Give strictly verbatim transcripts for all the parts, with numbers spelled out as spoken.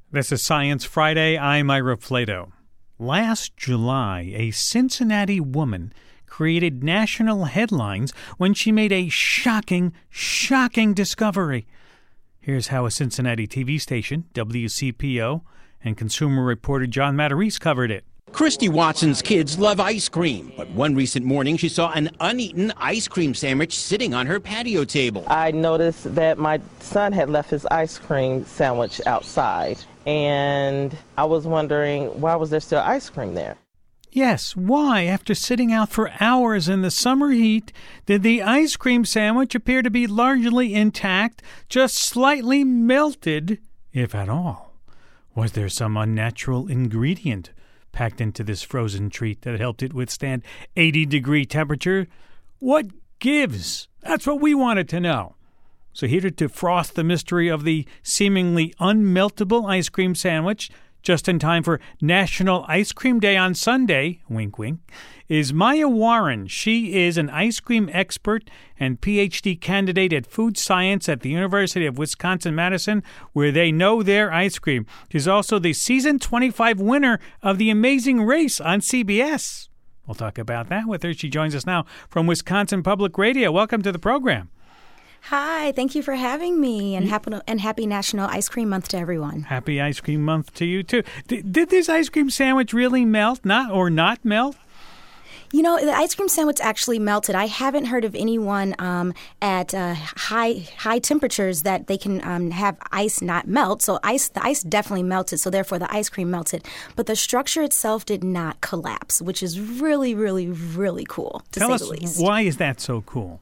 This is Science Friday. I'm Ira Flato. Last July, a Cincinnati woman created national headlines when she made a shocking, shocking discovery. Here's how a Cincinnati T V station, W C P O, and consumer reporter John Matarese covered it. Christy Watson's kids love ice cream, but one recent morning she saw an uneaten ice cream sandwich sitting on her patio table. I noticed that my son had left his ice cream sandwich outside, and I was wondering, why was there still ice cream there? Yes, why, after sitting out for hours in the summer heat, did the ice cream sandwich appear to be largely intact, just slightly melted, if at all? Was there some unnatural ingredient packed into this frozen treat that helped it withstand eighty degree temperature? What gives? That's what we wanted to know. So here to defrost the mystery of the seemingly unmeltable ice cream sandwich, just in time for National Ice Cream Day on Sunday, wink wink, is Maya Warren. She is an ice cream expert and P H D candidate at food science at the University of Wisconsin-Madison, where they know their ice cream. She's also the season twenty-five winner of The Amazing Race on C B S. We'll talk about that with her. She joins us now from Wisconsin Public Radio. Welcome to the program. Hi, thank you for having me, and happy, and happy National Ice Cream Month to everyone. Happy Ice Cream Month to you, too. Did, did this ice cream sandwich really melt, not or not melt? You know, the ice cream sandwich actually melted. I haven't heard of anyone um, at uh, high high temperatures that they can um, have ice not melt. So ice, the ice definitely melted, so therefore the ice cream melted. But the structure itself did not collapse, which is really, really, really cool, to Tell say us, the least. Why is that so cool?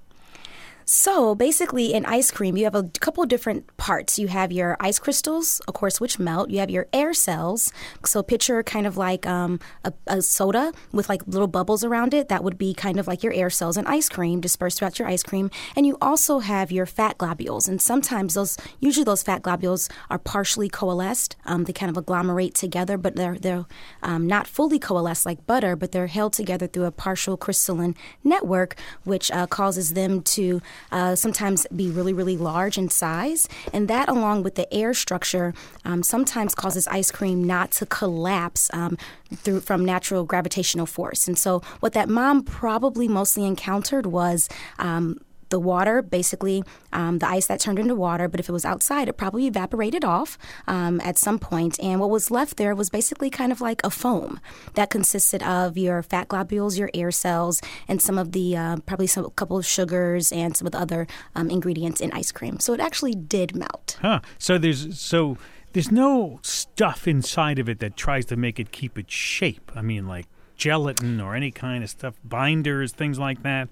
So basically in ice cream, you have a couple of different parts. You have your ice crystals, of course, which melt. You have your air cells. So picture kind of like um, a, a soda with like little bubbles around it. That would be kind of like your air cells in ice cream dispersed throughout your ice cream. And you also have your fat globules. And sometimes those, usually those fat globules are partially coalesced. Um, they kind of agglomerate together, but they're, they're um, not fully coalesced like butter, but they're held together through a partial crystalline network, which uh, causes them to Uh, sometimes be really, really large in size. And that, along with the air structure, um, sometimes causes ice cream not to collapse um, through from natural gravitational force. And so what that mom probably mostly encountered was um, the water, basically um, the ice that turned into water. But if it was outside, it probably evaporated off um, at some point. And what was left there was basically kind of like a foam that consisted of your fat globules, your air cells, and some of the uh, probably some a couple of sugars and some of the other um, ingredients in ice cream. So it actually did melt. Huh. So there's so there's no stuff inside of it that tries to make it keep its shape. I mean, like gelatin or any kind of stuff, binders, things like that.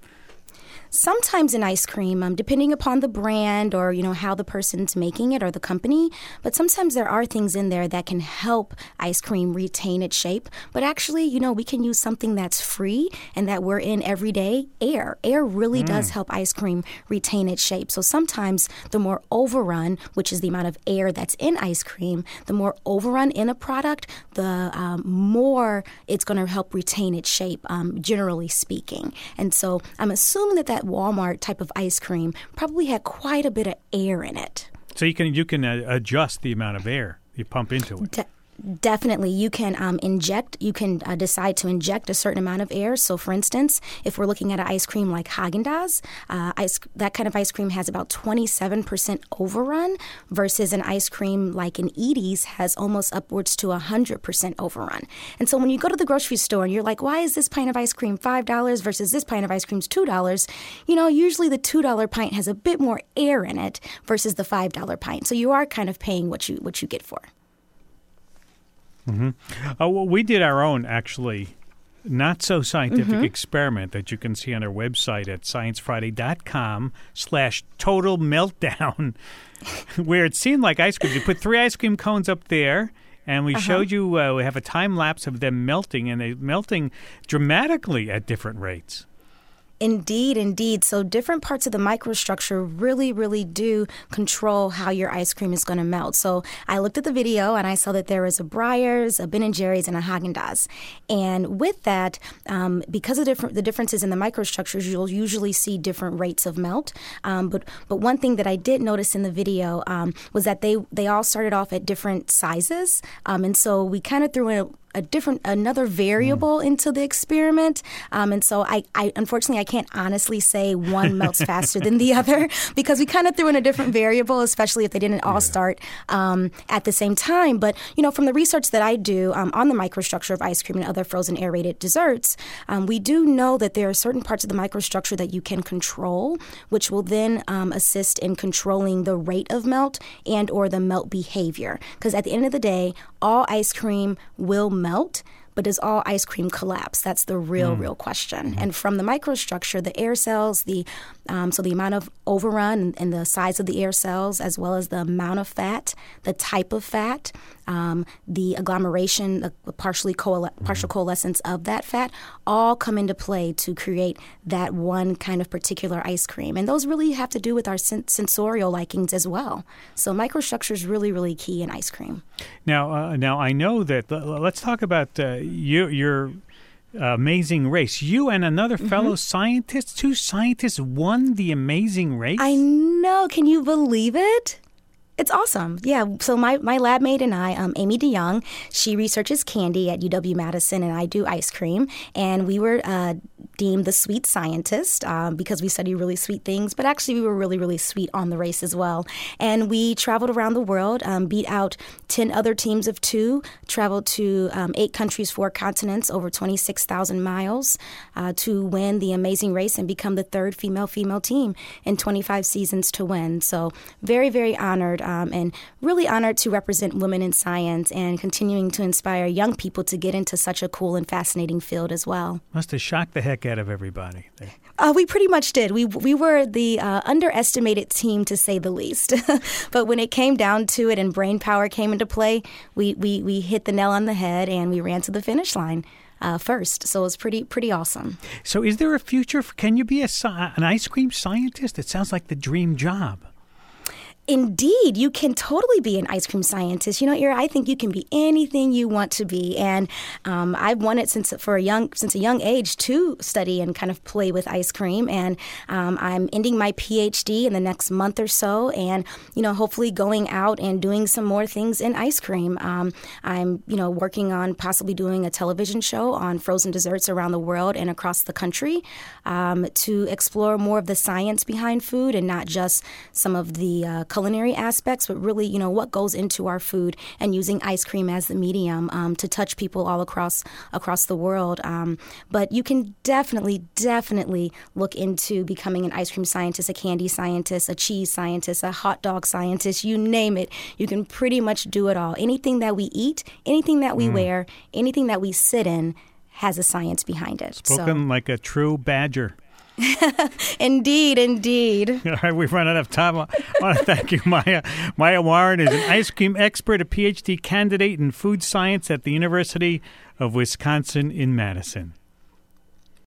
Sometimes in ice cream, um, depending upon the brand or, you know, how the person's making it or the company, but sometimes there are things in there that can help ice cream retain its shape. But actually, you know, we can use something that's free and that we're in every day, air. Air really mm. does help ice cream retain its shape. So sometimes the more overrun, which is the amount of air that's in ice cream, the more overrun in a product, the um, more it's going to help retain its shape, um, generally speaking. And so I'm assuming that that Walmart type of ice cream probably had quite a bit of air in it. So you can you can uh, adjust the amount of air you pump into it. De- Definitely. You can um, inject, you can uh, decide to inject a certain amount of air. So, for instance, if we're looking at an ice cream like Haagen-Dazs, uh, ice, that kind of ice cream has about twenty-seven percent overrun versus an ice cream like an Edy's has almost upwards to one hundred percent overrun. And so when you go to the grocery store and you're like, why is this pint of ice cream five dollars versus this pint of ice cream is two dollars? You know, usually the two dollar pint has a bit more air in it versus the five dollar pint. So you are kind of paying what you what you get for. Mm-hmm. Uh, well, we did our own, actually, not-so-scientific mm-hmm. experiment that you can see on our website at sciencefriday.com slash total meltdown, where it seemed like ice cream. You put three ice cream cones up there, and we uh-huh. showed you, uh, we have a time lapse of them melting, and they're melting dramatically at different rates. Indeed, indeed. So different parts of the microstructure really, really do control how your ice cream is going to melt. So I looked at the video and I saw that there was a Breyers, a Ben and Jerry's, and a Haagen-Dazs. And with that, um, because of different, the differences in the microstructures, you'll usually see different rates of melt. Um, but but one thing that I did notice in the video um, was that they, they all started off at different sizes. Um, and so we kind of threw in a a different, another variable mm. into the experiment. Um, and so I, I, unfortunately, I can't honestly say one melts faster than the other because we kind of threw in a different variable, especially if they didn't all yeah. start um, at the same time. But, you know, from the research that I do um, on the microstructure of ice cream and other frozen aerated desserts, um, we do know that there are certain parts of the microstructure that you can control, which will then um, assist in controlling the rate of melt and or the melt behavior. Because at the end of the day, all ice cream will melt. melt, but does all ice cream collapse? That's the real, mm. real question. Mm-hmm. And from the microstructure, the air cells, the um, so the amount of overrun and, and the size of the air cells, as well as the amount of fat, the type of fat, um, the agglomeration, the, the partially coale- mm-hmm. partial coalescence of that fat, all come into play to create that one kind of particular ice cream. And those really have to do with our sen- sensorial likings as well. So microstructure is really, really key in ice cream. Now, uh, now I know that. Uh, let's talk about uh, you, your Amazing Race. You and another fellow mm-hmm. scientist, two scientists, won the Amazing Race. I know. Can you believe it? It's awesome. Yeah. So my, my lab mate and I, um, Amy DeYoung, she researches candy at U W-Madison, and I do ice cream. And we were uh, deemed the sweet scientist um, because we study really sweet things. But actually, we were really, really sweet on the race as well. And we traveled around the world, um, beat out ten other teams of two, traveled to um, eight countries, four continents, over twenty-six thousand miles uh, to win the Amazing Race and become the third female-female team in twenty-five seasons to win. So very, very honored. Um, and really honored to represent women in science and continuing to inspire young people to get into such a cool and fascinating field as well. Must have shocked the heck out of everybody. Uh, we pretty much did. We we were the uh, underestimated team, to say the least. But when it came down to it and brain power came into play, we, we, we hit the nail on the head and we ran to the finish line. Uh, first. So it was pretty pretty awesome. So is there a future? For, can you be a, an ice cream scientist? It sounds like the dream job. Indeed, you can totally be an ice cream scientist. You know, Ira, I think you can be anything you want to be, and um, I've wanted since for a young since a young age to study and kind of play with ice cream. And um, I'm ending my P H D in the next month or so, and you know, hopefully going out and doing some more things in ice cream. Um, I'm you know working on possibly doing a television show on frozen desserts around the world and across the country um, to explore more of the science behind food and not just some of the uh, culinary aspects, but really, you know, what goes into our food and using ice cream as the medium um, to touch people all across across the world. Um, but you can definitely, definitely look into becoming an ice cream scientist, a candy scientist, a cheese scientist, a hot dog scientist, you name it. You can pretty much do it all. Anything that we eat, anything that we mm. wear, anything that we sit in has a science behind it. Spoken so. Like a true Badger. Indeed, indeed. All right, we've run out of time. I want to thank you, Maya. Maya Warren is an ice cream expert, a P H D candidate in food science at the University of Wisconsin in Madison.